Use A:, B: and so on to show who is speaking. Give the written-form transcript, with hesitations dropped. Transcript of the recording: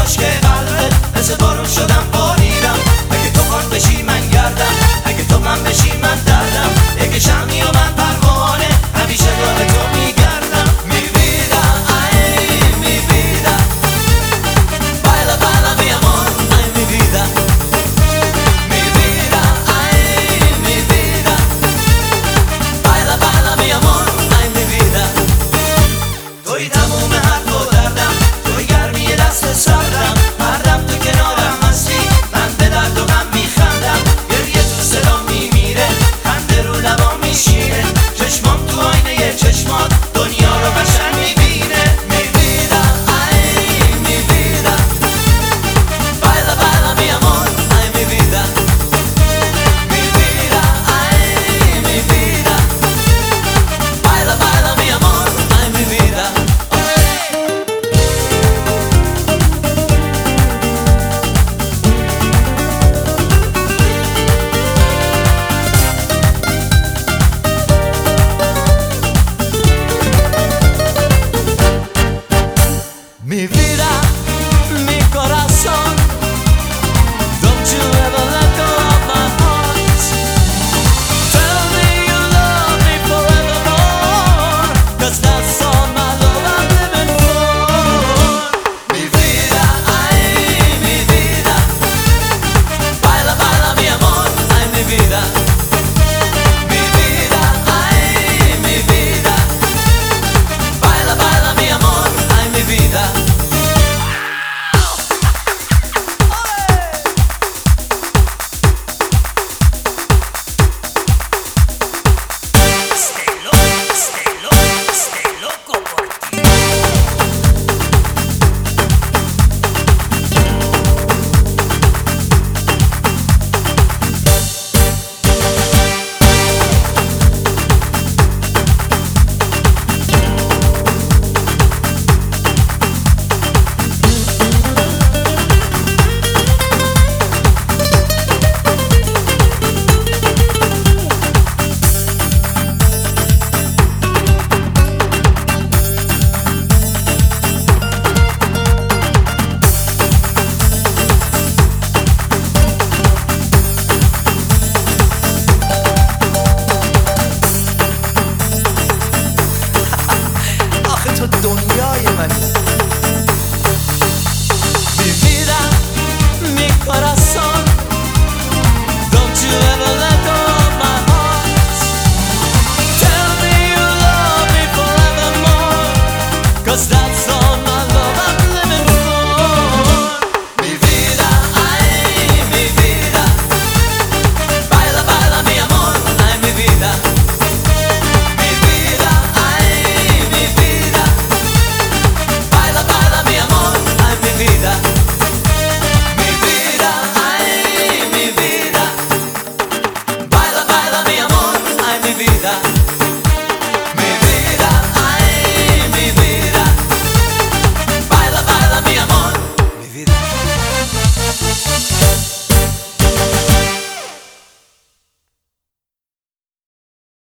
A: کاش که قلبت مثل بارون شدم باریدم. اگه تو خاک بشی من گردم، اگه تو من بشی من دردم. اگه شمی و من پروانه همیشه دور تو میگردم. می‌بینم ای می‌بینم baila baila mi amor ay mi vida. می‌بینم ای می‌بینم baila baila mi amor ay mi vida. توی تموم حرف و دردم، توی گرمی دست سردم. هر دم تو کنارم هستی من به درد و غم میخندم. گریه تو صدا میمیره، خنده رو لبا میشینه. چشمام تو آینه چشمات دنیا رو قشنگ میبینه. میبینم ای میبینم baila baila mi amor ay mi vida. میبینم ای میبینم baila baila mi amor ay mi vida. Mi vida, mi corazón, don't you ever let go of my heart. Tell me you love me forevermore, 'cause that's all my love I'm living for. Mi vida, ay mi vida baila baila mi amor, ay mi vida. Mi vida, ay mi vida baila baila mi amor, ay mi vida. Estoy loco por ti. آخه تو دنیای منی. Mi vida, mi corazón, don't you ever let go of my heart. Tell me you love me forevermore, 'cause that's all my love I'm living for. Mi vida, ay mi vida baila baila mi amor, ay mi vida. Mi vida, ay mi vida baila baila mi amor, ay mi vida. Mi vida, ay mi vida baila baila mi amor, ay mi vida. Mi vida, ay mi vida baila baila mi amor, mi vida.